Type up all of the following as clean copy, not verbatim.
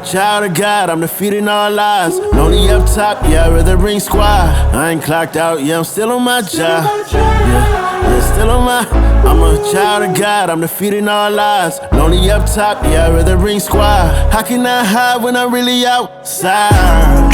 child of God, I'm defeating all lies. Lonely up top, yeah, I'd rather ring squad. I ain't clocked out, yeah, I'm still on my job. Yeah, still on my. I'm a child of God, I'm defeating all lies. Lonely up top, yeah, I'd rather ring squad. How can I hide when I'm really outside?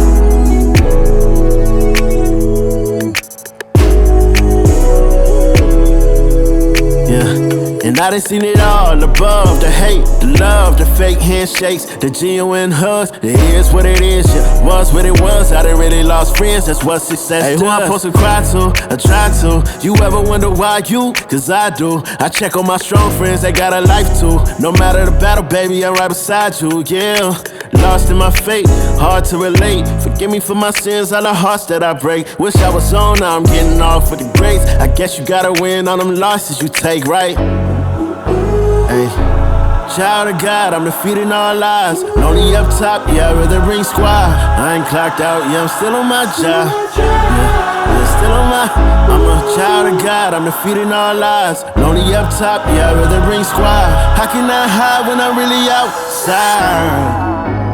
And I done seen it all above. The hate, the love, the fake handshakes, the genuine hugs. It is what it is, yeah, was what it was. I done really lost friends, that's what success does. Hey, who I'm supposed to cry to? I try to. You ever wonder why you? Cause I do. I check on my strong friends, they got a life too. No matter the battle, baby, I'm right beside you, yeah. Lost in my fate, hard to relate. Forgive me for my sins, all the hearts that I break. Wish I was on, now I'm getting off with the grace. I guess you gotta win on them losses you take, right? Hey, child of God, I'm defeating all lies. Lonely up top, yeah, I'd rather ring squad. I ain't clocked out, yeah, I'm still on my job. Yeah, still on my. I'm a child of God, I'm defeating all lies. Lonely up top, yeah, I'd rather ring squad. How can I hide when I'm really outside?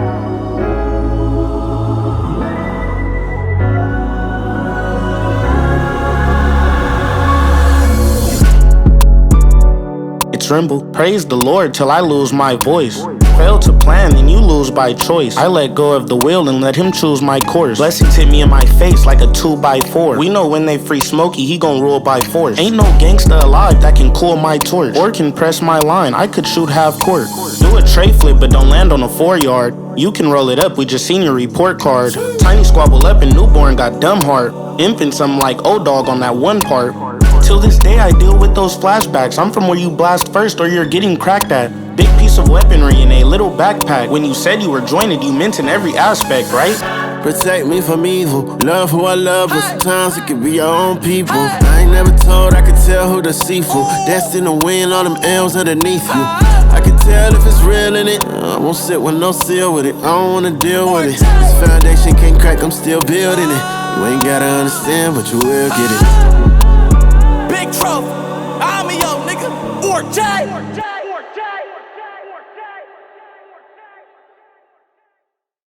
Tremble, praise the Lord till I lose my voice. Fail to plan, then you lose by choice. I let go of the wheel and let him choose my course. Blessings hit me in my face like a 2x4. We know when they free Smokey, he gon' rule by force. Ain't no gangsta alive that can cool my torch or can press my line. I could shoot half court. Do a tray flip, but don't land on a 4-yard. You can roll it up, we just seen your report card. Tiny squabble up and newborn got dumb heart. Imping something like O-Dog on that one part. Till this day I deal with those flashbacks. I'm from where you blast first or you're getting cracked at. Big piece of weaponry in a little backpack. When you said you were jointed, you meant in every aspect, right? Protect me from evil, love who I love, but sometimes it can be your own people. I ain't never told, I could tell who deceitful. Destined to win all them L's underneath you. I can tell if it's real in it. I won't sit with no seal with it, I don't wanna deal with it. This foundation can't crack, I'm still building it. You ain't gotta understand, but you will get it. Big trophy, I'm a yo nigga, or J.